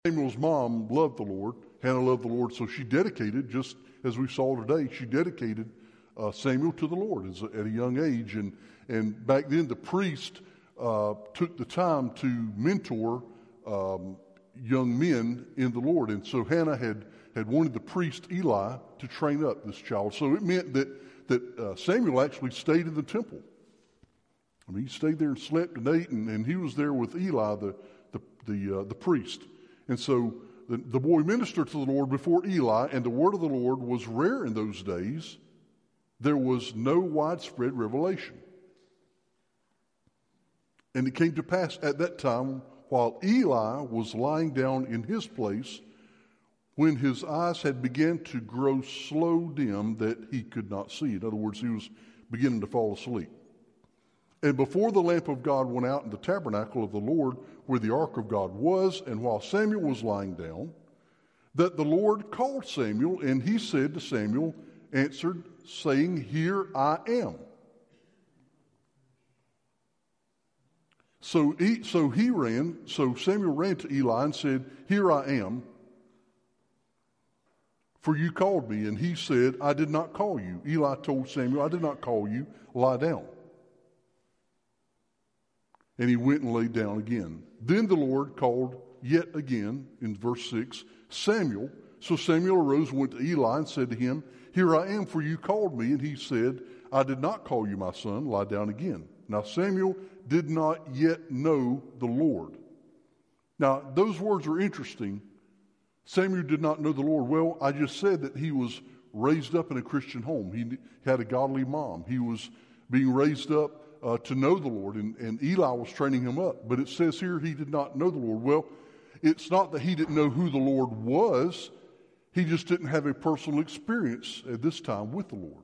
Samuel's mom loved the Lord. Hannah loved the Lord, so she dedicated, just as we saw today, she dedicated Samuel to the Lord at a young age. And back then, the priest took the time to mentor young men in the Lord. And so Hannah had wanted the priest Eli to train up this child. So it meant that Samuel actually stayed in the temple. I mean, he stayed there and slept and ate, and he was there with Eli, the priest. And so the boy ministered to the Lord before Eli, and the word of the Lord was rare in those days. There was no widespread revelation. And it came to pass at that time, while Eli was lying down in his place, when his eyes had begun to grow slow dim that he could not see. In other words, he was beginning to fall asleep. And before the lamp of God went out in the tabernacle of the Lord, where the ark of God was, and while Samuel was lying down, that the Lord called Samuel, and he said to Samuel, answered, saying, Here I am. So Samuel ran to Eli and said, Here I am, for you called me. And he said, I did not call you. Eli told Samuel, I did not call you, lie down. And he went and lay down again. Then the Lord called yet again, in verse 6, Samuel. So Samuel arose and went to Eli and said to him, Here I am, for you called me. And he said, I did not call you, my son, lie down again. Now Samuel did not yet know the Lord. Now those words are interesting. Samuel did not know the Lord. Well, I just said that he was raised up in a Christian home. He had a godly mom. He was being raised up to know the Lord, and Eli was training him up. But it says here he did not know the Lord. Well, it's not that he didn't know who the Lord was. He just didn't have a personal experience at this time with the Lord.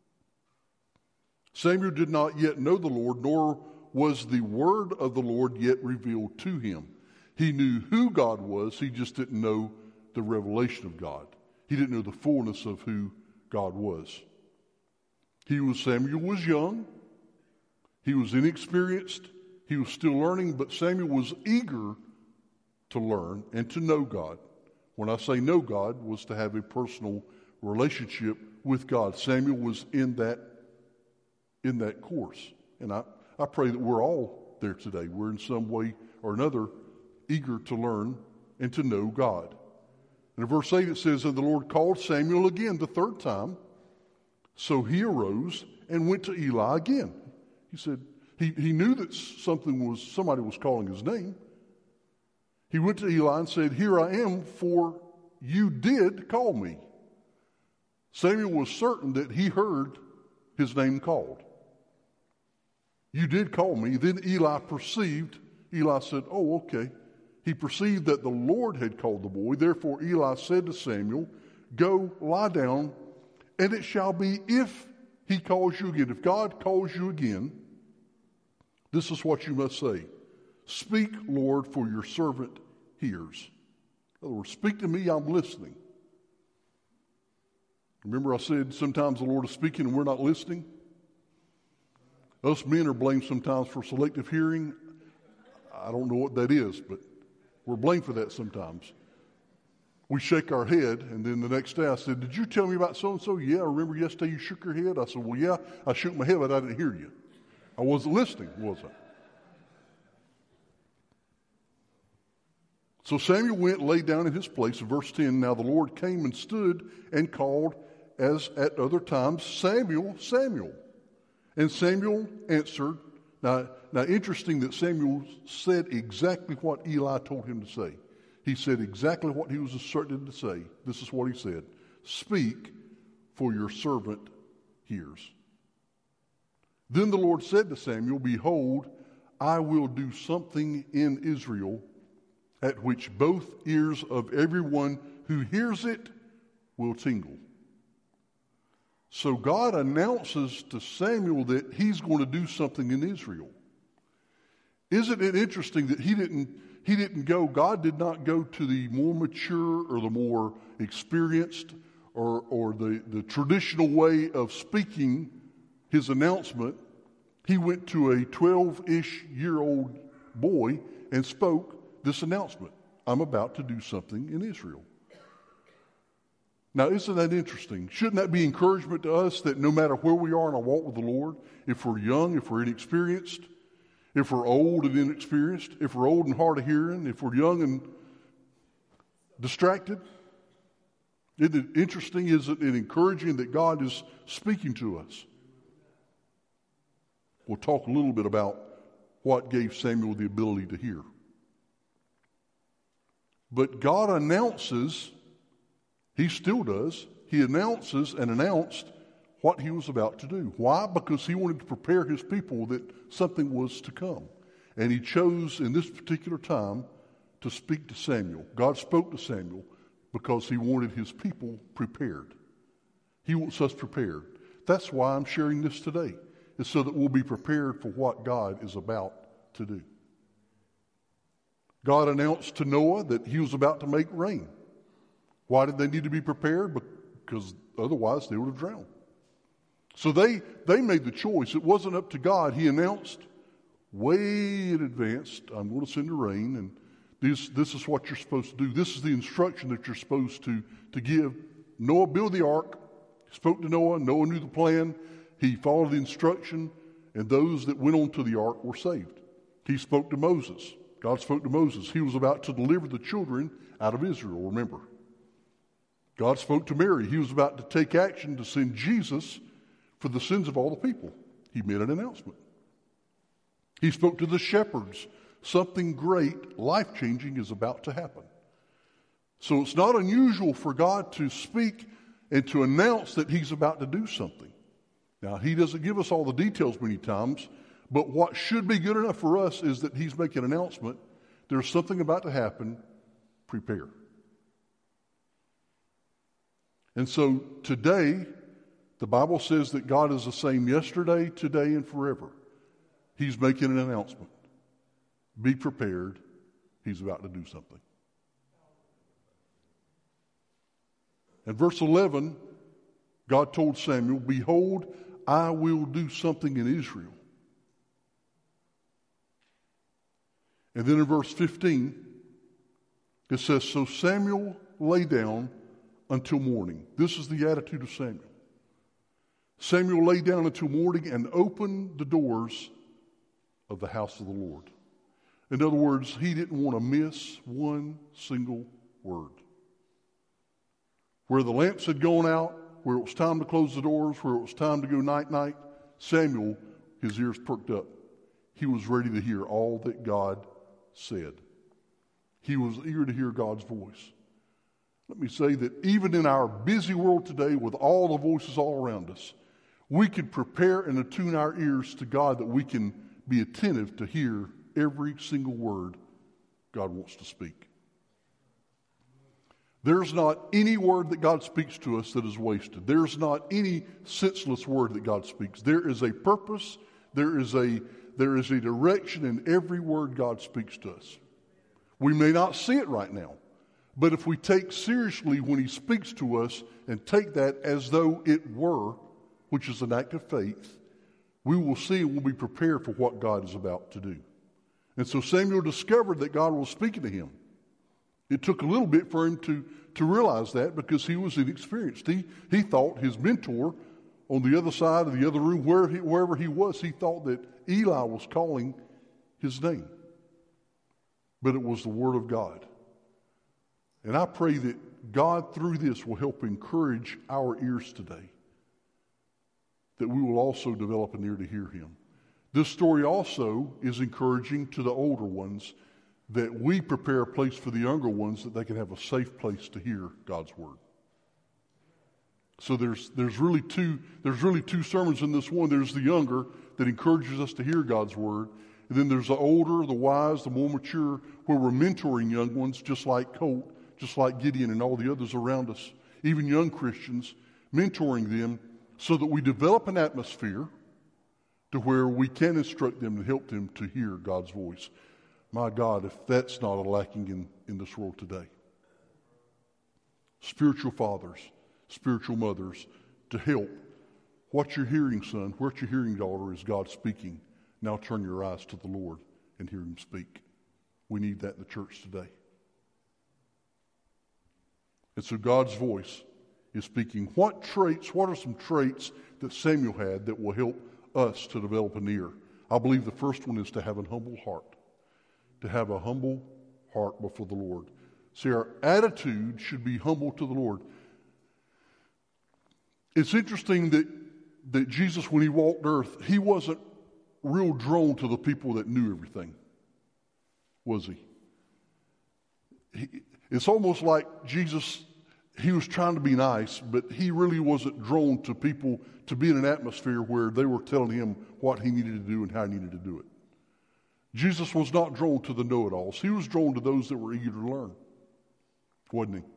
Samuel did not yet know the Lord, nor was the word of the Lord yet revealed to him. He knew who God was. He just didn't know the revelation of God. He didn't know the fullness of who God was. Samuel was young. He was inexperienced. He was still learning, but Samuel was eager to learn and to know God. When I say know God, was to have a personal relationship with God. Samuel was in that course. And I pray that we're all there today. We're in some way or another eager to learn and to know God. And in verse 8 it says, And the Lord called Samuel again the third time. So he arose and went to Eli again. He said, he knew that somebody was calling his name. He went to Eli and said, Here I am, for you did call me. Samuel was certain that he heard his name called. You did call me. Then Eli said, Oh, okay. He perceived that the Lord had called the boy. Therefore Eli said to Samuel, Go, lie down, and it shall be if he calls you again. If God calls you again, this is what you must say. Speak, Lord, for your servant hears. In other words, speak to me, I'm listening. Remember I said sometimes the Lord is speaking and we're not listening? Us men are blamed sometimes for selective hearing. I don't know what that is, but we're blamed for that sometimes. We shake our head, and then the next day I said, Did you tell me about so-and-so? Yeah, I remember yesterday you shook your head. I said, Well, yeah, I shook my head, but I didn't hear you. I wasn't listening, was I? So Samuel went and lay down in his place. In verse 10, Now the Lord came and stood and called, as at other times, Samuel, Samuel. And Samuel answered. Now interesting that Samuel said exactly what Eli told him to say. He said exactly what he was instructed to say. This is what he said. Speak, for your servant hears. Then the Lord said to Samuel, Behold, I will do something in Israel at which both ears of everyone who hears it will tingle. So God announces to Samuel that he's going to do something in Israel. Isn't it interesting that he didn't go, God did not go to the more mature or the more experienced or the traditional way of speaking his announcement. He went to a 12-ish year old boy and spoke this announcement. I'm about to do something in Israel. Now, isn't that interesting? Shouldn't that be encouragement to us that no matter where we are in our walk with the Lord, if we're young, if we're inexperienced, if we're old and inexperienced, if we're old and hard of hearing, if we're young and distracted, isn't it interesting? Isn't it encouraging that God is speaking to us? We'll talk a little bit about what gave Samuel the ability to hear. But God announces, he still does, he announces and announced what he was about to do. Why? Because he wanted to prepare his people that something was to come. And he chose in this particular time to speak to Samuel. God spoke to Samuel because he wanted his people prepared. He wants us prepared. That's why I'm sharing this today, is so that we'll be prepared for what God is about to do. God announced to Noah that he was about to make rain. Why did they need to be prepared? Because otherwise they would have drowned. So they made the choice. It wasn't up to God. He announced way in advance, I'm going to send the rain, and this is what you're supposed to do. This is the instruction that you're supposed to give. Noah built the ark. He spoke to Noah. Noah knew the plan. He followed the instruction, and those that went on to the ark were saved. He spoke to Moses. God spoke to Moses. He was about to deliver the children out of Israel, remember. God spoke to Mary. He was about to take action to send Jesus for the sins of all the people. He made an announcement. He spoke to the shepherds. Something great, life-changing is about to happen. So it's not unusual for God to speak and to announce that he's about to do something. Now, he doesn't give us all the details many times, but what should be good enough for us is that he's making an announcement. There's something about to happen. Prepare. And so today, the Bible says that God is the same yesterday, today, and forever. He's making an announcement. Be prepared. He's about to do something. In verse 11, God told Samuel, "Behold, I will do something in Israel." And then in verse 15, it says, "So Samuel lay down until morning." This is the attitude of Samuel. Samuel lay down until morning and opened the doors of the house of the Lord. In other words, he didn't want to miss one single word. Where the lamps had gone out, where it was time to close the doors, where it was time to go night-night, Samuel, his ears perked up. He was ready to hear all that God said. He was eager to hear God's voice. Let me say that even in our busy world today, with all the voices all around us, we can prepare and attune our ears to God that we can be attentive to hear every single word God wants to speak. There's not any word that God speaks to us that is wasted. There's not any senseless word that God speaks. There is a purpose. There is a direction in every word God speaks to us. We may not see it right now, but if we take seriously when he speaks to us and take that as though it were, which is an act of faith, we will see and we'll be prepared for what God is about to do. And so Samuel discovered that God was speaking to him. It took a little bit for him to realize that because he was inexperienced. He thought his mentor on the other side of the other room, wherever he was, he thought that Eli was calling his name. But it was the Word of God. And I pray that God, through this, will help encourage our ears today, that we will also develop an ear to hear him. This story also is encouraging to the older ones, that we prepare a place for the younger ones that they can have a safe place to hear God's Word. So there's really two sermons in this one. There's the younger that encourages us to hear God's Word. And then there's the older, the wise, the more mature, where we're mentoring young ones, just like Colt, just like Gideon and all the others around us, even young Christians, mentoring them so that we develop an atmosphere to where we can instruct them and help them to hear God's voice. My God, if that's not a lacking in this world today. Spiritual fathers, spiritual mothers, to help. What you're hearing, son, what you're hearing, daughter, is God speaking. Now turn your eyes to the Lord and hear him speak. We need that in the church today. And so God's voice is speaking. What are some traits that Samuel had that will help us to develop an ear? I believe the first one is to have a humble heart. To have a humble heart before the Lord. See, our attitude should be humble to the Lord. It's interesting that Jesus, when he walked earth, he wasn't real drawn to the people that knew everything, was he? It's almost like Jesus, he was trying to be nice, but he really wasn't drawn to people to be in an atmosphere where they were telling him what he needed to do and how he needed to do it. Jesus was not drawn to the know-it-alls. He was drawn to those that were eager to learn, wasn't he?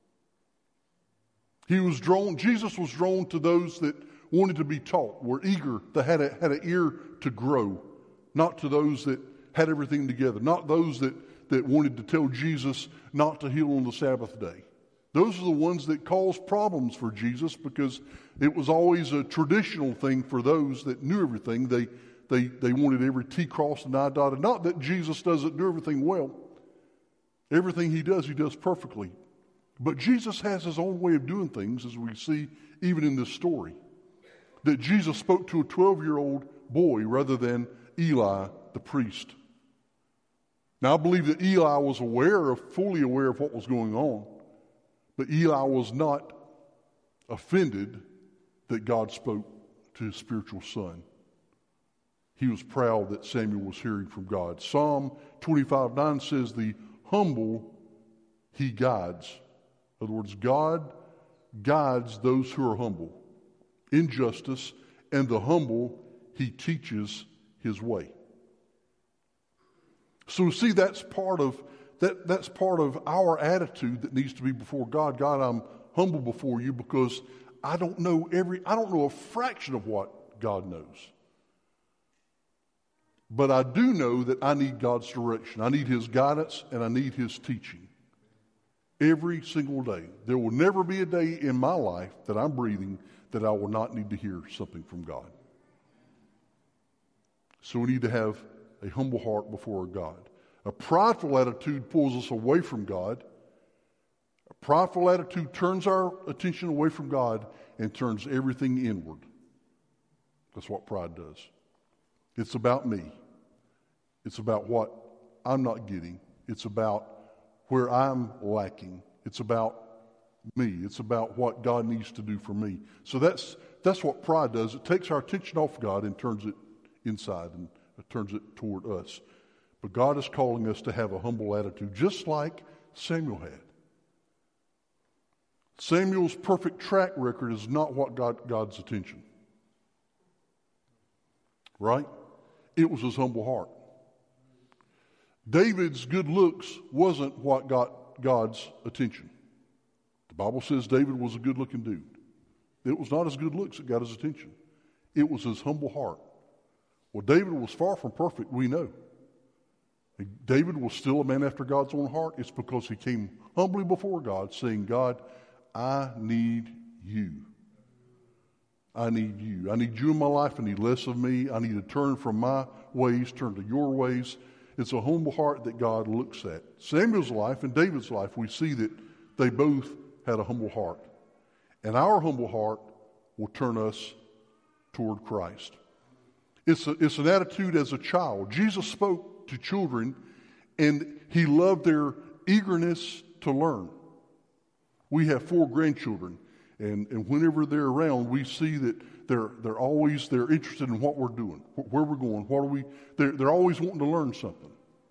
Jesus was drawn to those that wanted to be taught, were eager, that had an ear to grow, not to those that had everything together, not those that wanted to tell Jesus not to heal on the Sabbath day. Those are the ones that caused problems for Jesus because it was always a traditional thing for those that knew everything. They wanted every T crossed and I dotted. Not that Jesus doesn't do everything well. Everything he does perfectly. But Jesus has his own way of doing things, as we see even in this story. That Jesus spoke to a 12-year-old boy rather than Eli, the priest. Now, I believe that Eli was fully aware of what was going on. But Eli was not offended that God spoke to his spiritual son. He was proud that Samuel was hearing from God. Psalm 25:9 says, the humble he guides. In other words, God guides those who are humble in justice, and the humble he teaches his way. So see, that's part of our attitude that needs to be before God. God, I'm humble before you because I don't know a fraction of what God knows. But I do know that I need God's direction. I need his guidance and I need his teaching. Every single day. There will never be a day in my life that I'm breathing that I will not need to hear something from God. So we need to have a humble heart before God. A prideful attitude pulls us away from God. A prideful attitude turns our attention away from God and turns everything inward. That's what pride does. It's about me. It's about what I'm not getting. It's about where I'm lacking. It's about me. It's about what God needs to do for me. So that's what pride does. It takes our attention off God and turns it inside and turns it toward us. But God is calling us to have a humble attitude, just like Samuel had. Samuel's perfect track record is not what got God's attention. Right? It was his humble heart. David's good looks wasn't what got God's attention. The Bible says David was a good-looking dude. It was not his good looks that got his attention. It was his humble heart. Well, David was far from perfect, we know. David was still a man after God's own heart. It's because he came humbly before God, saying, God, I need you. I need you. I need you in my life. I need less of me. I need to turn from my ways, turn to your ways. It's a humble heart that God looks at. Samuel's life and David's life, we see that they both had a humble heart. And our humble heart will turn us toward Christ. It's an attitude as a child. Jesus spoke to children, and he loved their eagerness to learn. We have 4 grandchildren, and whenever they're around, we see that they're interested in what we're doing, where we're going, they're always wanting to learn something.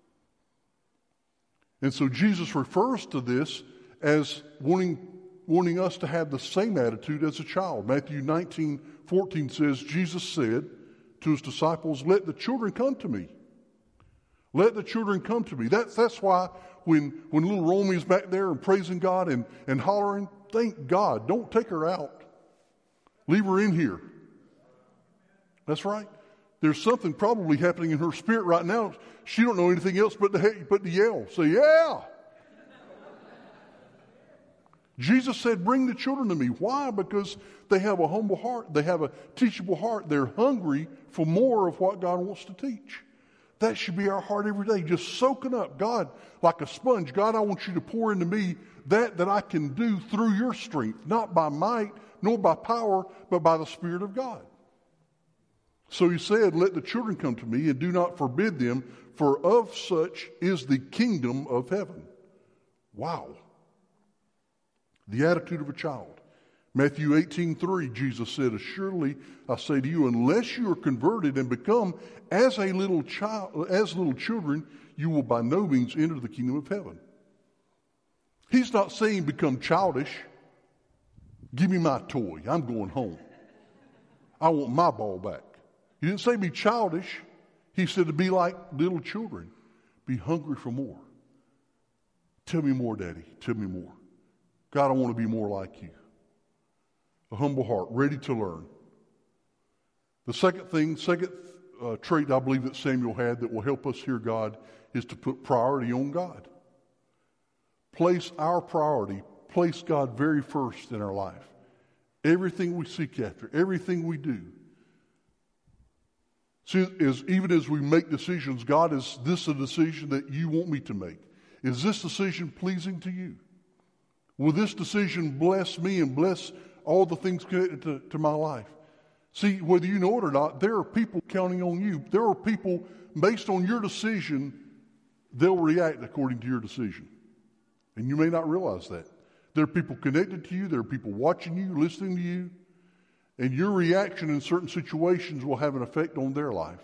And so Jesus refers to this as wanting us to have the same attitude as a child. Matthew 19:14 says, Jesus said to his disciples, let the children come to me. Let the children come to me. That's why when little Romy's back there and praising God and hollering, thank God, don't take her out. Leave her in here. That's right. There's something probably happening in her spirit right now. She don't know anything else but to yell. Say, yeah. Jesus said, bring the children to me. Why? Because they have a humble heart. They have a teachable heart. They're hungry for more of what God wants to teach. That should be our heart every day, just soaking up. God, like a sponge, God, I want you to pour into me that I can do through your strength, not by might, nor by power, but by the Spirit of God. So he said, let the children come to me, and do not forbid them, for of such is the kingdom of heaven. Wow. The attitude of a child. Matthew 18:3, Jesus said, assuredly I say to you, unless you are converted and become as little children, you will by no means enter the kingdom of heaven. He's not saying become childish. Give me my toy. I'm going home. I want my ball back. He didn't say be childish. He said to be like little children. Be hungry for more. Tell me more, Daddy. Tell me more. God, I want to be more like you. A humble heart, ready to learn. The second trait I believe that Samuel had that will help us hear God is to put priority on God. Place our priority, place God very first in our life. Everything we seek after, everything we do. See, even as we make decisions, God, is this a decision that you want me to make? Is this decision pleasing to you? Will this decision bless me and bless all the things connected to my life? See, whether you know it or not, there are people counting on you. There are people, based on your decision, they'll react according to your decision. And you may not realize that. There are people connected to you. There are people watching you, listening to you. And your reaction in certain situations will have an effect on their life.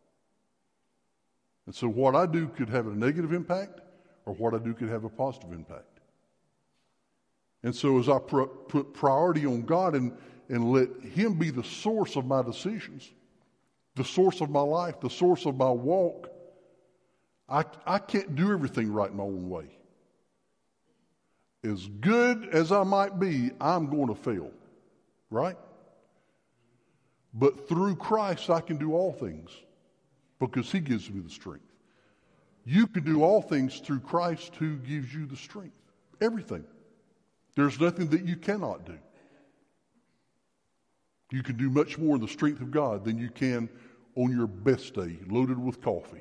And so what I do could have a negative impact, or what I do could have a positive impact. And so as I put priority on God and let Him be the source of my decisions, the source of my life, the source of my walk, I can't do everything right in my own way. As good as I might be, I'm going to fail, right? But through Christ, I can do all things because He gives me the strength. You can do all things through Christ who gives you the strength. Everything. There's nothing that you cannot do. You can do much more in the strength of God than you can on your best day, loaded with coffee.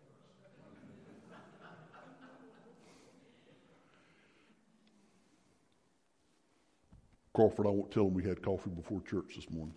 Crawford, I won't tell him we had coffee before church this morning.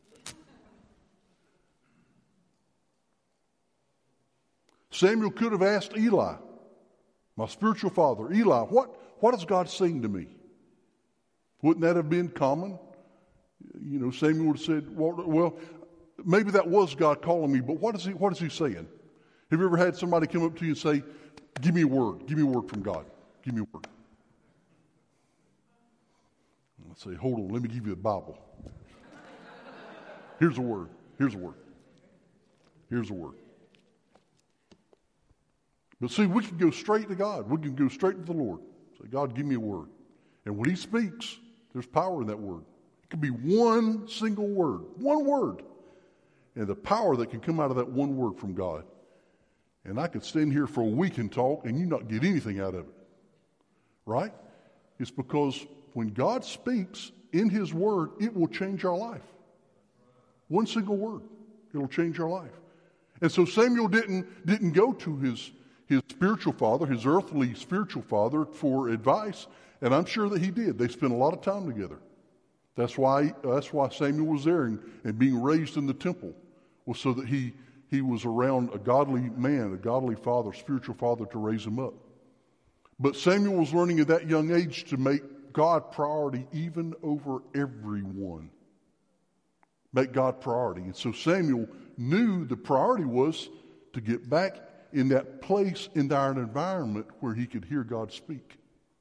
Samuel could have asked Eli, my spiritual father, Eli, what is God saying to me? Wouldn't that have been common? You know, Samuel would have said, well, maybe that was God calling me, but what is he saying? Have you ever had somebody come up to you and say, give me a word from God. Give me a word. I'd say, hold on, let me give you the Bible. Here's a word. Here's a word. Here's a word. But see, we can go straight to God. We can go straight to the Lord. Say, God, give me a word. And when He speaks, there's power in that word. It could be one single word. One word. And the power that can come out of that one word from God. And I could stand here for a week and talk and you not get anything out of it. Right? It's because when God speaks in His word, it will change our life. One single word. It'll change our life. And so Samuel didn't go to his spiritual father, his earthly spiritual father, for advice. And I'm sure that he did. They spent a lot of time together. That's why Samuel was there and being raised in the temple, was so that he was around a godly man, a godly father, spiritual father to raise him up. But Samuel was learning at that young age to make God priority even over everyone. Make God priority. And so Samuel knew the priority was to get back in that place, in that environment where he could hear God speak.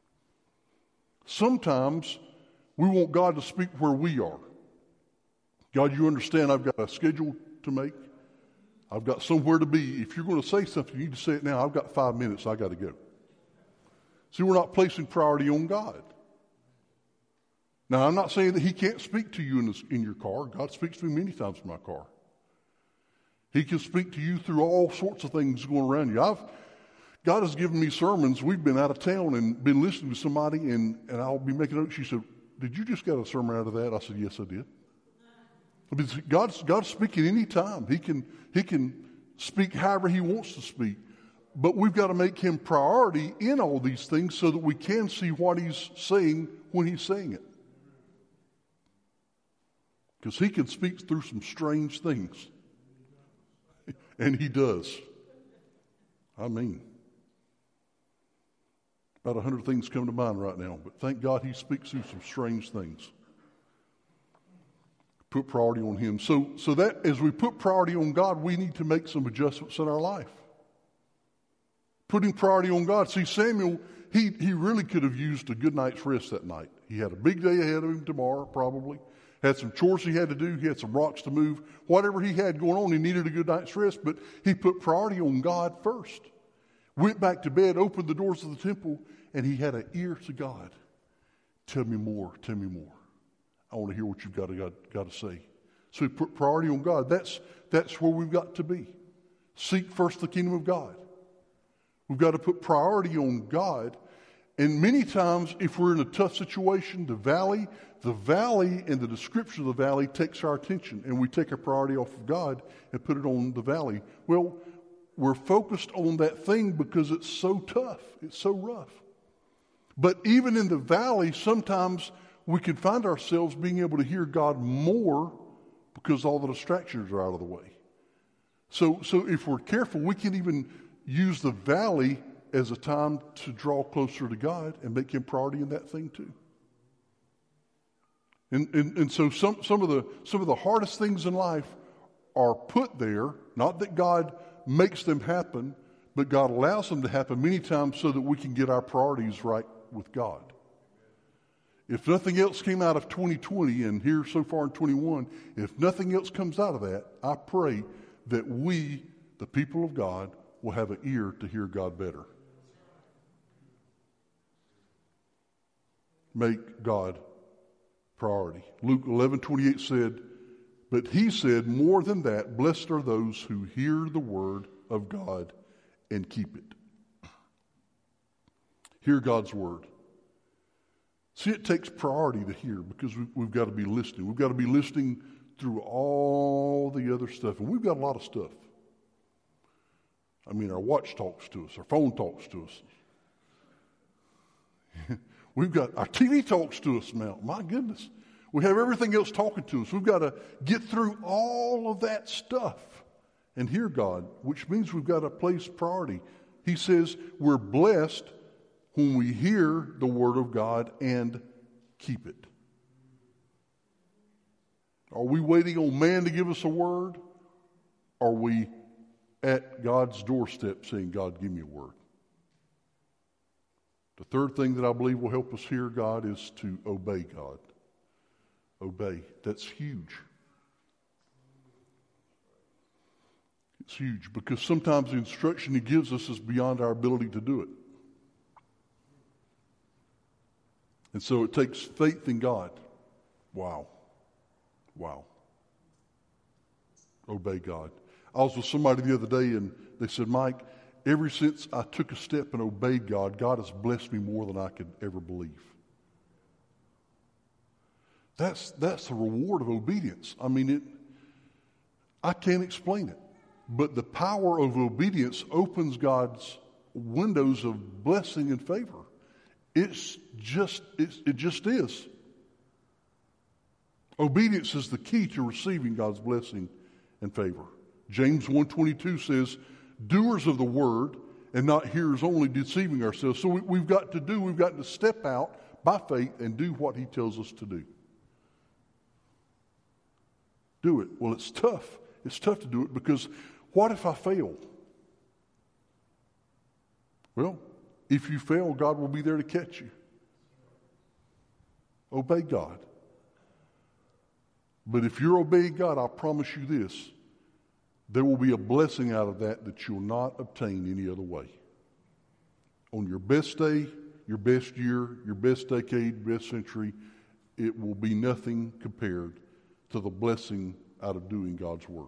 Sometimes we want God to speak where we are. God, you understand I've got a schedule to make. I've got somewhere to be. If you're going to say something, you need to say it now. I've got 5 minutes. I got to go. See, we're not placing priority on God. Now, I'm not saying that He can't speak to you in your car. God speaks to me many times in my car. He can speak to you through all sorts of things going around you. God has given me sermons. We've been out of town and been listening to somebody, and I'll be making notes. She said, did you just get a sermon out of that? I said, yes, I did. God's speaking any time. He can speak however he wants to speak. But we've got to make him priority in all these things so that we can see what he's saying when he's saying it. Because he can speak through some strange things. And he does. I mean, about 100 things come to mind right now. But thank God he speaks through some strange things. Put priority on him. So that as we put priority on God, we need to make some adjustments in our life. Putting priority on God. See, Samuel, he really could have used a good night's rest that night. He had a big day ahead of him tomorrow, probably. Had some chores he had to do. He had some rocks to move. Whatever he had going on, he needed a good night's rest. But he put priority on God first. Went back to bed, opened the doors of the temple, and he had an ear to God. Tell me more. Tell me more. I want to hear what you've got to say. So he put priority on God. That's where we've got to be. Seek first the kingdom of God. We've got to put priority on God. And many times, if we're in a tough situation, the valley and the description of the valley takes our attention, and we take our priority off of God and put it on the valley. Well, we're focused on that thing because it's so tough. It's so rough. But even in the valley, sometimes we can find ourselves being able to hear God more because all the distractions are out of the way. So if we're careful, we can even use the valley as a time to draw closer to God and make him priority in that thing too. And so some of the hardest things in life are put there, not that God makes them happen, but God allows them to happen many times so that we can get our priorities right with God. If nothing else came out of 2020 and here so far in 21, if nothing else comes out of that, I pray that we, the people of God, will have an ear to hear God better. Make God priority. Luke 11:28 said, but he said, more than that, blessed are those who hear the word of God and keep it. Hear God's word. See, it takes priority to hear because we've got to be listening. We've got to be listening through all the other stuff. And we've got a lot of stuff. I mean, our watch talks to us. Our phone talks to us. We've got our TV talks to us now. My goodness. We have everything else talking to us. We've got to get through all of that stuff and hear God, which means we've got to place priority. He says we're blessed when we hear the word of God and keep it. Are we waiting on man to give us a word? Are we at God's doorstep saying, God, give me a word? The third thing that I believe will help us hear God is to obey God. Obey. That's huge. It's huge because sometimes the instruction he gives us is beyond our ability to do it. And so it takes faith in God. Wow. Obey God. I was with somebody the other day and they said, Mike, ever since I took a step and obeyed God, God has blessed me more than I could ever believe. That's the reward of obedience. I mean, I can't explain it. But the power of obedience opens God's windows of blessing and favor. It just is. Obedience is the key to receiving God's blessing and favor. James 1:22 says, doers of the word and not hearers only, deceiving ourselves. So we've got to step out by faith and do what he tells us to do. Do it. Well, it's tough. It's tough to do it because what if I fail? Well, if you fail, God will be there to catch you. Obey God. But if you're obeying God, I promise you this, there will be a blessing out of that you'll not obtain any other way. On your best day, your best year, your best decade, best century, it will be nothing compared to the blessing out of doing God's work.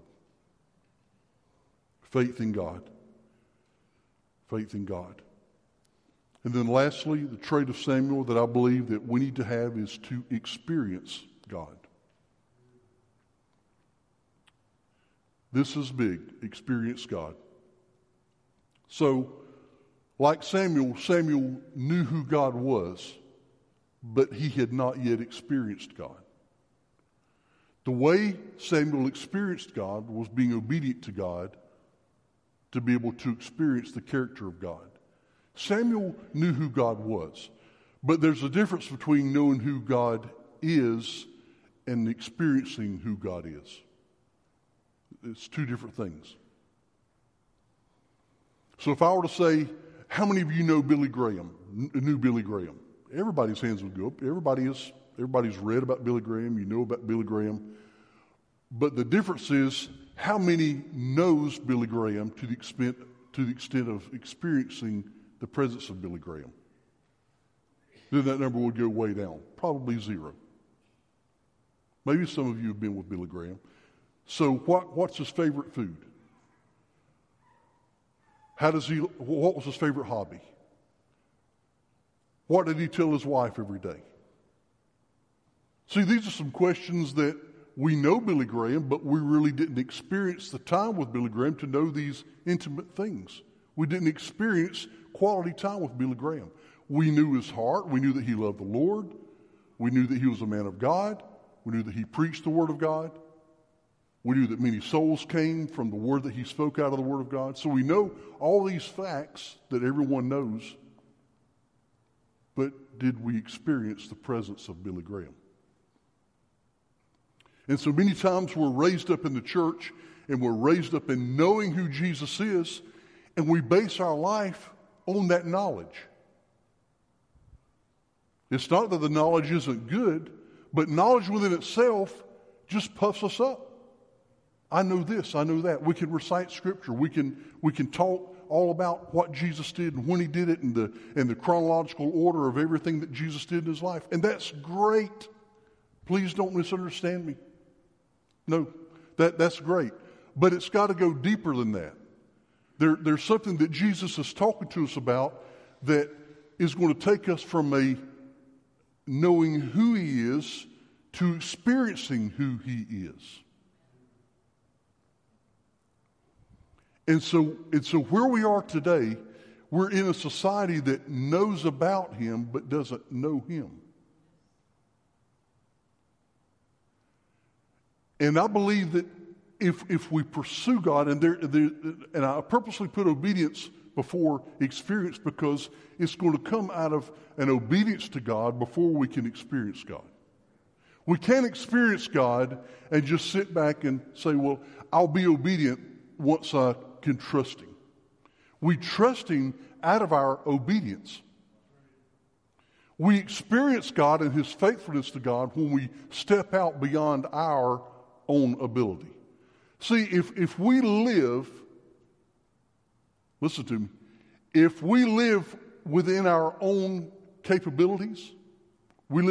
Faith in God. Faith in God. And then lastly, the trait of Samuel that I believe that we need to have is to experience God. This is big. Experience God. So, like Samuel, Samuel knew who God was, but he had not yet experienced God. The way Samuel experienced God was being obedient to God to be able to experience the character of God. Samuel knew who God was, but there's a difference between knowing who God is and experiencing who God is. It's two different things. So if I were to say, how many of you know Billy Graham, knew Billy Graham? Everybody's hands would go up. Everybody's read about Billy Graham. You know about Billy Graham. But the difference is how many knows Billy Graham to the extent of experiencing the presence of Billy Graham. Then that number would go way down, probably 0. Maybe some of you have been with Billy Graham. So what's his favorite food? What was his favorite hobby? What did he tell his wife every day? See, these are some questions that we know Billy Graham, but we really didn't experience the time with Billy Graham to know these intimate things. We didn't experience quality time with Billy Graham. We knew his heart. We knew that he loved the Lord. We knew that he was a man of God. We knew that he preached the Word of God. We knew that many souls came from the word that he spoke out of the Word of God. So we know all these facts that everyone knows. But did we experience the presence of Billy Graham? And so many times we're raised up in the church and we're raised up in knowing who Jesus is, and we base our life on that knowledge. It's not that the knowledge isn't good, but knowledge within itself just puffs us up. I know this, I know that. We can recite Scripture. We can talk all about what Jesus did and when he did it and the chronological order of everything that Jesus did in his life. And that's great. Please don't misunderstand me. No, that's great. But it's got to go deeper than that. There's something that Jesus is talking to us about that is going to take us from a knowing who he is to experiencing who he is. And so where we are today, we're in a society that knows about him but doesn't know him. And I believe that if we pursue God, and I purposely put obedience before experience because it's going to come out of an obedience to God before we can experience God. We can't experience God and just sit back and say, well, I'll be obedient once I can trust him. We trust him out of our obedience. We experience God and his faithfulness to God when we step out beyond our own ability. See, if we live, listen to me, if we live within our own capabilities, we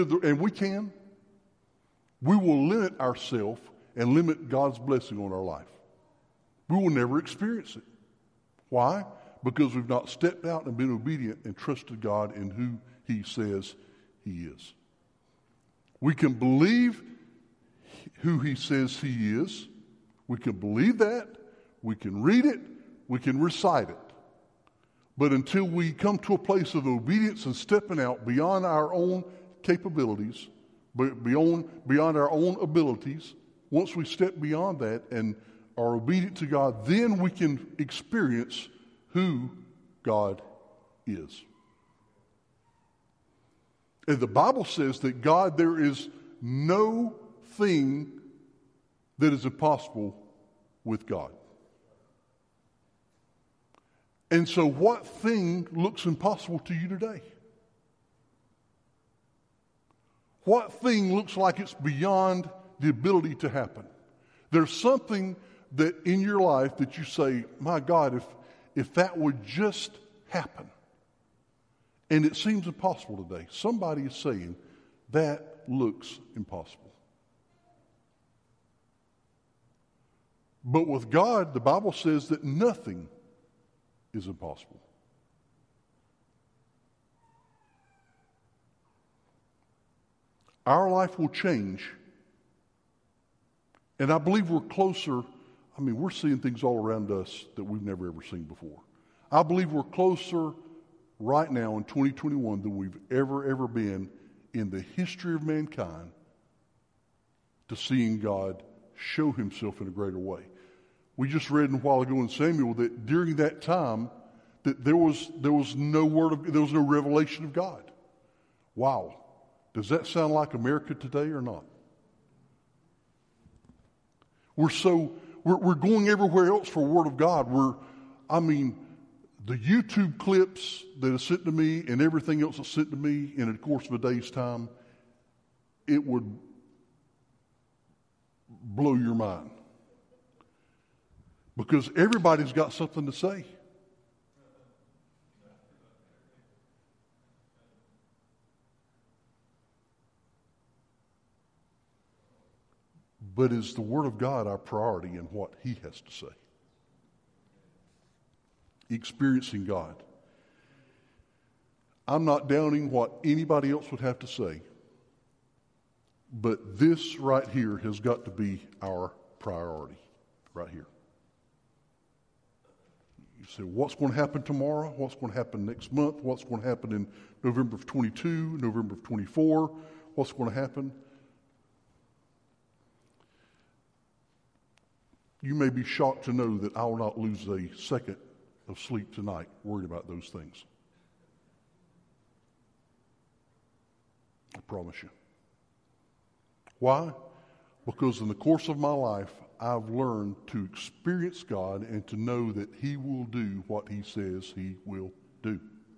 will limit ourselves and limit God's blessing on our life. We will never experience it. Why? Because we've not stepped out and been obedient and trusted God in who he says he is. We can believe who he says he is. We can believe that. We can read it. We can recite it. But until we come to a place of obedience and stepping out beyond our own capabilities, beyond our own abilities, once we step beyond that and are obedient to God, then we can experience who God is. And the Bible says that God, there is no thing that is impossible with God. And so what thing looks impossible to you today? What thing looks like it's beyond the ability to happen? There's something that in your life that you say, my God, if that would just happen. And it seems impossible today. Somebody is saying that looks impossible. But with God, the Bible says that nothing is impossible. Our life will change, and I believe we're closer. we're seeing things all around us that we've never ever seen before. I believe we're closer right now in 2021 than we've ever been in the history of mankind to seeing God show himself in a greater way. We just read a while ago in Samuel that during that time that there was no revelation of God. Wow. Does that sound like America today or not? We're going everywhere else for Word of God. The YouTube clips that are sent to me and everything else that's sent to me in the course of a day's time, it would blow your mind. Because everybody's got something to say. But is the Word of God our priority in what He has to say? Experiencing God. I'm not doubting what anybody else would have to say, but this right here has got to be our priority, right here. You say, what's going to happen tomorrow? What's going to happen next month? What's going to happen in November of 22, November of 24? What's going to happen? You may be shocked to know that I will not lose a second of sleep tonight worried about those things. I promise you. Why? Because in the course of my life, I've learned to experience God and to know that He will do what He says He will do.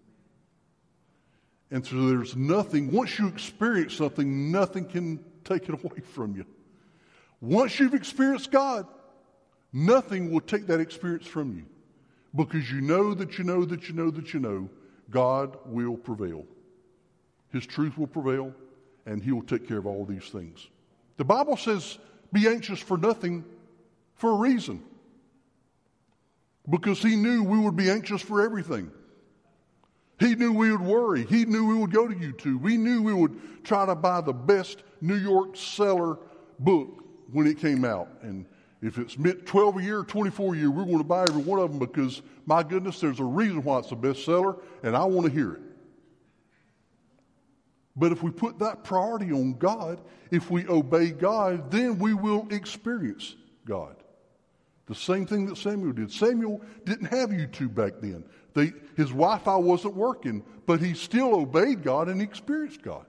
And so there's nothing, once you experience something, nothing can take it away from you. Once you've experienced God, nothing will take that experience from you. Because you know that you know that you know that you know God will prevail. His truth will prevail, and He will take care of all these things. The Bible says, be anxious for nothing for a reason. Because He knew we would be anxious for everything. He knew we would worry. He knew we would go to YouTube. We knew we would try to buy the best New York seller book when it came out. And if it's meant 12 a year or 24 a year, we're going to buy every one of them because, my goodness, there's a reason why it's a bestseller, and I want to hear it. But if we put that priority on God, if we obey God, then we will experience God. The same thing that Samuel did. Samuel didn't have YouTube back then. His Wi-Fi wasn't working, but he still obeyed God and he experienced God.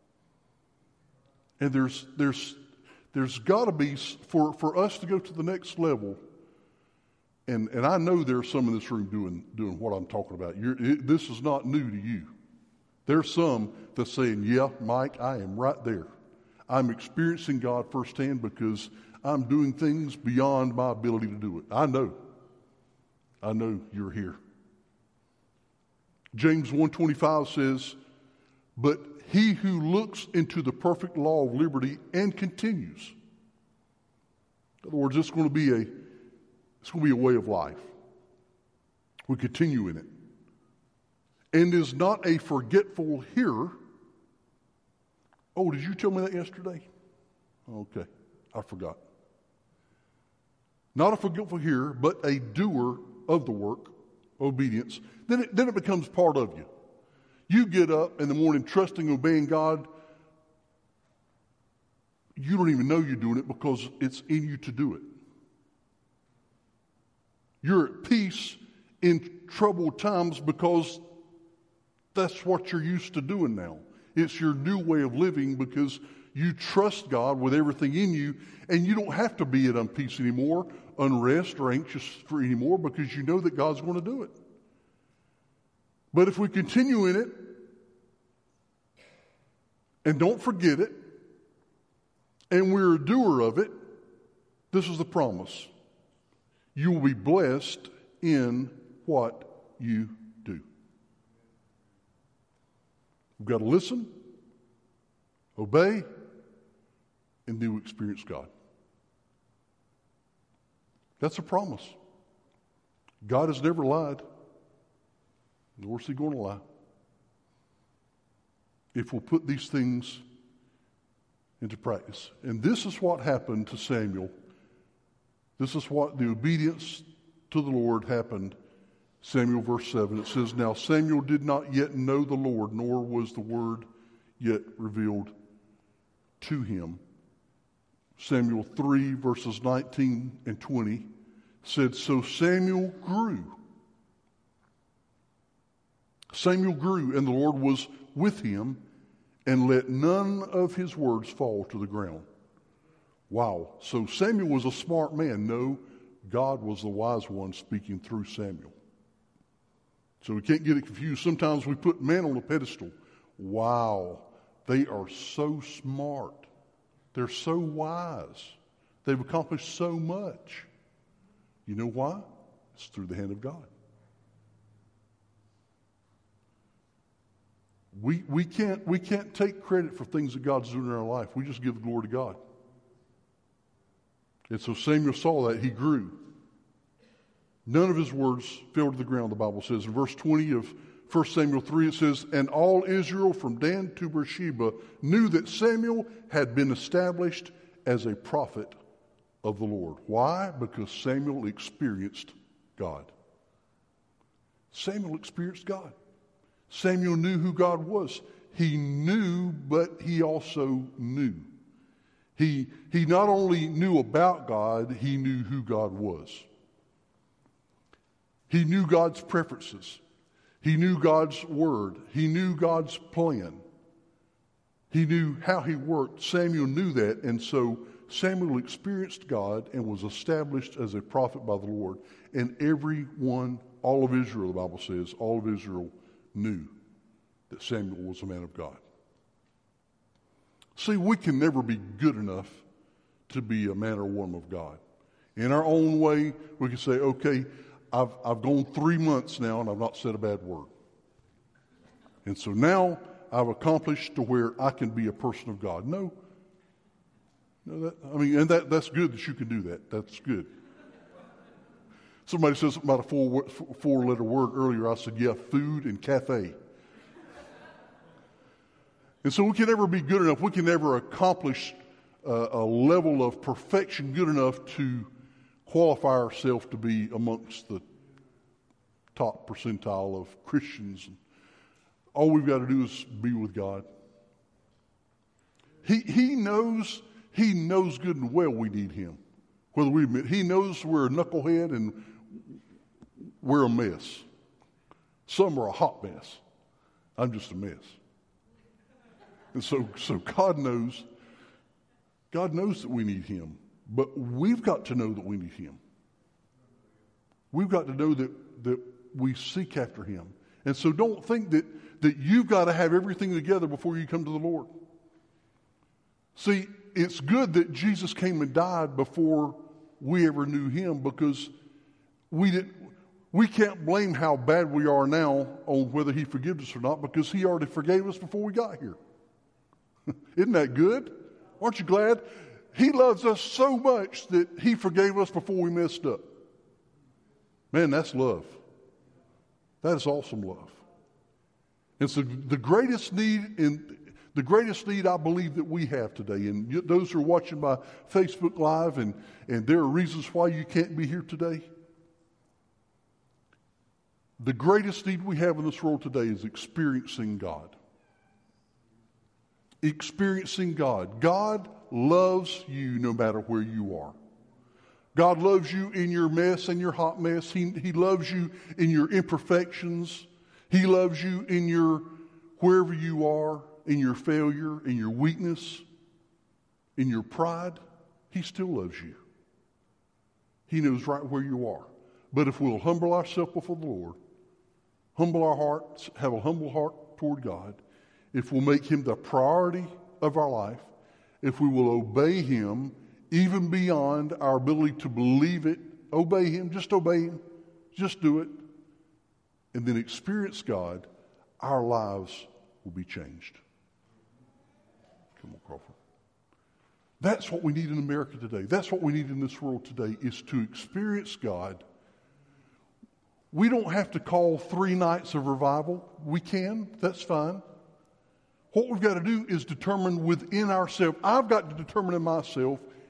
And there's got to be, for us to go to the next level, and I know there's some in this room doing what I'm talking about. This is not new to you. There's some that's saying, yeah, Mike, I am right there. I'm experiencing God firsthand because I'm doing things beyond my ability to do it. I know you're here. James 1:25 says, but he who looks into the perfect law of liberty and continues. In other words, it's going to be a way of life. We continue in it. And is not a forgetful hearer. Oh, did you tell me that yesterday? Okay, I forgot. Not a forgetful hearer, but a doer of the work, obedience. Then it becomes part of you. You get up in the morning trusting, obeying God. You don't even know you're doing it because it's in you to do it. You're at peace in troubled times because that's what you're used to doing now. It's your new way of living because you trust God with everything in you, and you don't have to be at unpeace anymore, unrest or anxious for anymore because you know that God's going to do it. But if we continue in it and don't forget it, and we're a doer of it, this is the promise. You will be blessed in what you do. We've got to listen, obey, and then we experience God. That's a promise. God has never lied, nor is He going to lie. If we'll put these things into practice. And this is what happened to Samuel This is what the obedience to the Lord happened. Samuel verse 7, it says, Now Samuel did not yet know the Lord, nor was the word yet revealed to him. Samuel 3 verses 19 and 20 said, So Samuel grew. Samuel grew, and the Lord was with him, and let none of his words fall to the ground. Wow. So Samuel was a smart man. No, God was the wise one speaking through Samuel. So we can't get it confused. Sometimes we put men on a pedestal. Wow. They are so smart. They're so wise. They've accomplished so much. You know why? It's through the hand of God. We can't take credit for things that God's doing in our life. We just give the glory to God. And so Samuel saw that. He grew. None of his words fell to the ground, the Bible says. In verse 20 of 1 Samuel 3, it says, And all Israel from Dan to Beersheba knew that Samuel had been established as a prophet of the Lord. Why? Because Samuel experienced God. Samuel experienced God. Samuel knew who God was. He knew, but he also knew. He not only knew about God, he knew who God was. He knew God's preferences. He knew God's word. He knew God's plan. He knew how he worked. Samuel knew that, and so Samuel experienced God and was established as a prophet by the Lord. And everyone, all of Israel, the Bible says, all of Israel knew that Samuel was a man of God. See, we can never be good enough to be a man or woman of God. In our own way, we can say, okay, I've gone 3 months now and I've not said a bad word. And so now I've accomplished to where I can be a person of God. No, that's good that you can do that. That's good. Somebody said something about a four-letter word earlier. I said, yeah, food and cafe. And so we can never be good enough. We can never accomplish a level of perfection good enough to qualify ourselves to be amongst the top percentile of Christians. All we've got to do is be with God. He knows good and well we need him. Whether we admit, he knows we're a knucklehead and we're a mess. Some are a hot mess. I'm just a mess. And so God knows that we need him. But we've got to know that we need him. We've got to know that we seek after him. And so don't think that you've got to have everything together before you come to the Lord. See, it's good that Jesus came and died before we ever knew him, because we can't blame how bad we are now on whether he forgives us or not, because he already forgave us before we got here. Isn't that good? Aren't you glad? He loves us so much that he forgave us before we messed up. Man, that's love. That is awesome love. And so the greatest need I believe that we have today, and those who are watching by Facebook Live, and there are reasons why you can't be here today. The greatest need we have in this world today is experiencing God. Experiencing God. God loves you no matter where you are. God loves you in your mess and your hot mess. He loves you in your imperfections. He loves you in your wherever you are, in your failure, in your weakness, in your pride. He still loves you. He knows right where you are. But if we'll humble ourselves before the Lord, humble our hearts, have a humble heart toward God, if we'll make him the priority of our life, if we will obey him even beyond our ability to believe it, obey him, just do it, and then experience God, our lives will be changed. Come on, Crawford. That's what we need in America today. That's what we need in this world today, is to experience God. We don't have to call 3 nights of revival. We can. That's fine. What we've got to do is determine within ourselves. I've got to determine in myself,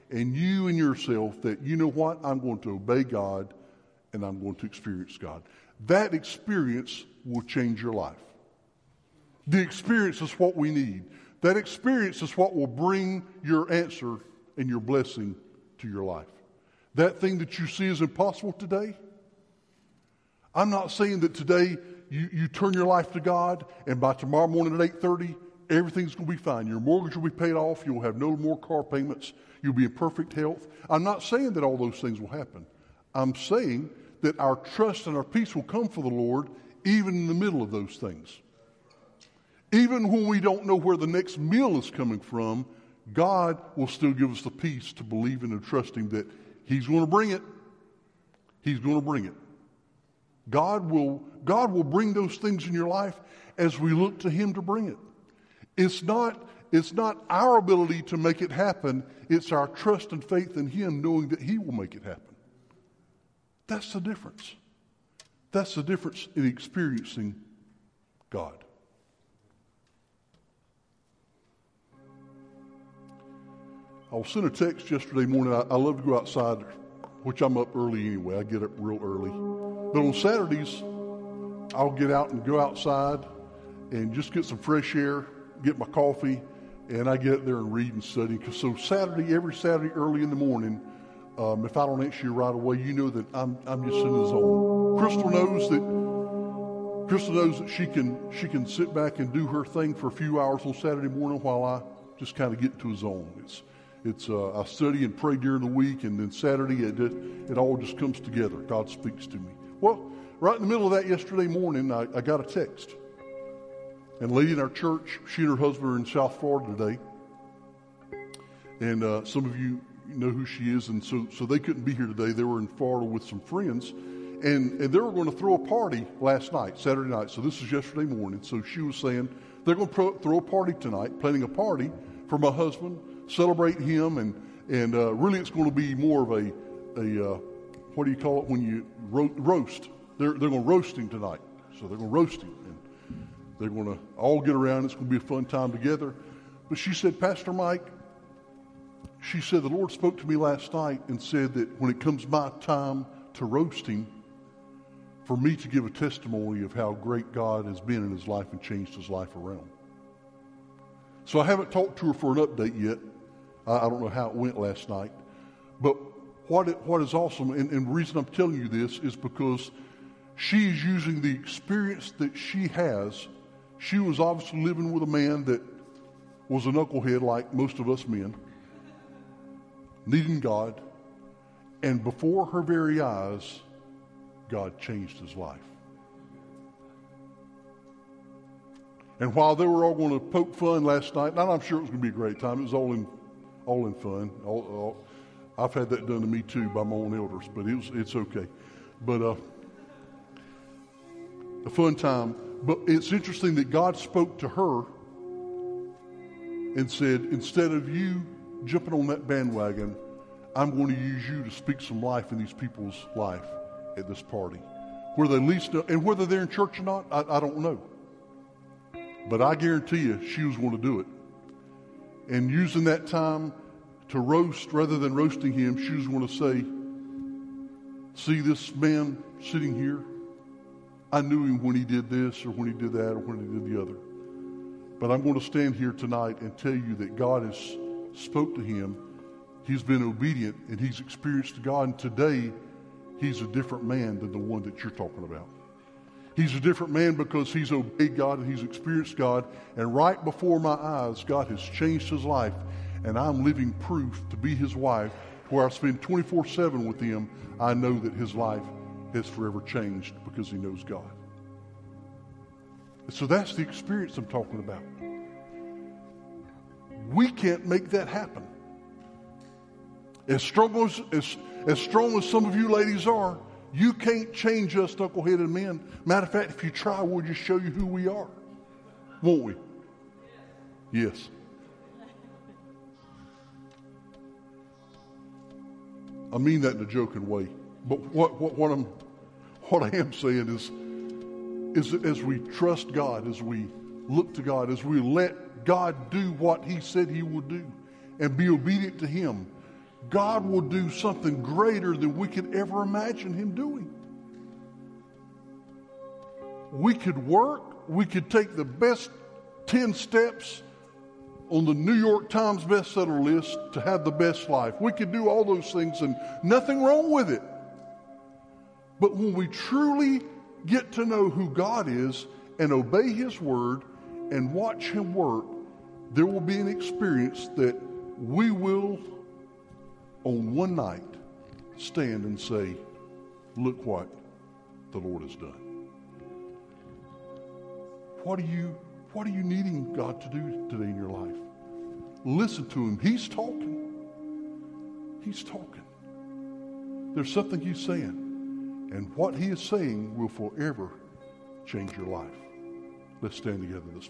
and you and yourself that, you know what, I'm going to obey God and I'm going to experience God. That experience will change your life. The experience is what we need. That experience is what will bring your answer and your blessing to your life. That thing that you see as impossible today, I'm not saying that today you turn your life to God and by tomorrow morning at 8:30, everything's going to be fine. Your mortgage will be paid off. You'll have no more car payments. You'll be in perfect health. I'm not saying that all those things will happen. I'm saying that our trust and our peace will come for the Lord even in the middle of those things. Even when we don't know where the next meal is coming from, God will still give us the peace to believe in and trust Him that He's going to bring it. He's going to bring it. God will bring those things in your life as we look to Him to bring it. It's not our ability to make it happen. It's our trust and faith in Him, knowing that He will make it happen. That's the difference. That's the difference in experiencing God. I was sent a text yesterday morning. I love to go outside, which I'm up early anyway. I get up real early. But on Saturdays, I'll get out and go outside and just get some fresh air, get my coffee, and I get up there and read and study. So every Saturday early in the morning, if I don't answer you right away, you know that I'm just in the zone. Crystal knows that she can sit back and do her thing for a few hours on Saturday morning while I just kind of get into a zone. I study and pray during the week, and then Saturday it all just comes together. God speaks to me. Well, right in the middle of that yesterday morning, I got a text. And a lady in our church, she and her husband are in South Florida today. And some of you know who she is, and so they couldn't be here today. They were in Florida with some friends. And they were going to throw a party last night, Saturday night. So this is yesterday morning. So she was saying, they're going to throw a party tonight, planning a party for my husband, celebrate him, and really it's going to be more of a what do you call it when you roast? They're going to roast him tonight. So they're going to roast him. And they're going to all get around. It's going to be a fun time together. But she said, Pastor Mike, she said, the Lord spoke to me last night and said that when it comes my time to roast him, for me to give a testimony of how great God has been in his life and changed his life around. So I haven't talked to her for an update yet. I don't know how it went last night. But what is awesome, and the reason I'm telling you this is because she's using the experience that she has. She was obviously living with a man that was a knucklehead like most of us men, needing God, and before her very eyes, God changed his life. And while they were all going to poke fun last night, and I'm sure it was going to be a great time. It was all in fun. I've had that done to me too by my own elders, but it's okay. But a fun time. But it's interesting that God spoke to her and said, instead of you jumping on that bandwagon, I'm going to use you to speak some life in these people's life at this party. Where they least know, and whether they're in church or not, I don't know. But I guarantee you she was going to do it. And using that time to roast rather than roasting him, she was going to say, see this man sitting here? I knew him when he did this or when he did that or when he did the other. But I'm going to stand here tonight and tell you that God has spoke to him. He's been obedient and he's experienced God. And today, he's a different man than the one that you're talking about. He's a different man because he's obeyed God and he's experienced God. And right before my eyes, God has changed his life. And I'm living proof to be his wife, where I spend 24/7 with him. I know that his life has forever changed because he knows God. And so that's the experience I'm talking about. We can't make that happen. As strong as some of you ladies are, you can't change us knuckleheaded men. Matter of fact, if you try, we'll just show you who we are. Won't we? Yes. I mean that in a joking way. But what I am saying is that as we trust God, as we look to God, as we let God do what he said he will do and be obedient to him, God will do something greater than we could ever imagine Him doing. We could work, we could take the best 10 steps on the New York Times bestseller list to have the best life. We could do all those things and nothing wrong with it. But when we truly get to know who God is and obey His word and watch Him work, there will be an experience that we will, on one night, stand and say, look what the Lord has done. What are you needing God to do today in your life? Listen to Him. He's talking. He's talking. There's something He's saying. And what He is saying will forever change your life. Let's stand together this morning.